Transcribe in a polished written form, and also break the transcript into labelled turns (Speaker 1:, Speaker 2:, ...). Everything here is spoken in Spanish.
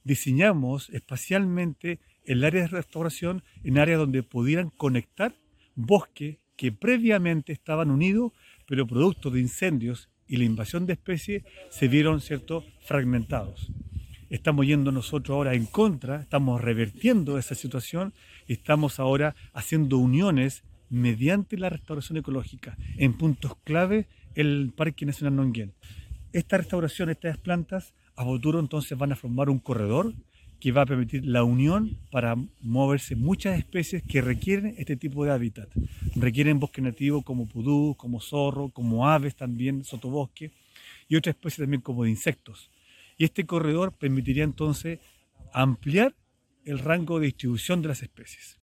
Speaker 1: diseñamos espacialmente el área de restauración en áreas donde pudieran conectar bosques que previamente estaban unidos, pero producto de incendios y la invasión de especies se vieron, ¿cierto?, fragmentados. Estamos yendo nosotros ahora en contra, estamos revertiendo esa situación y estamos ahora haciendo uniones mediante la restauración ecológica en puntos clave el Parque Nacional Nonguén. Esta restauración, estas plantas, a futuro entonces van a formar un corredor que va a permitir la unión para moverse muchas especies que requieren este tipo de hábitat. Requieren bosque nativo como pudú, como zorro, como aves también, sotobosque, y otras especies también como de insectos. Y este corredor permitiría entonces ampliar el rango de distribución de las especies.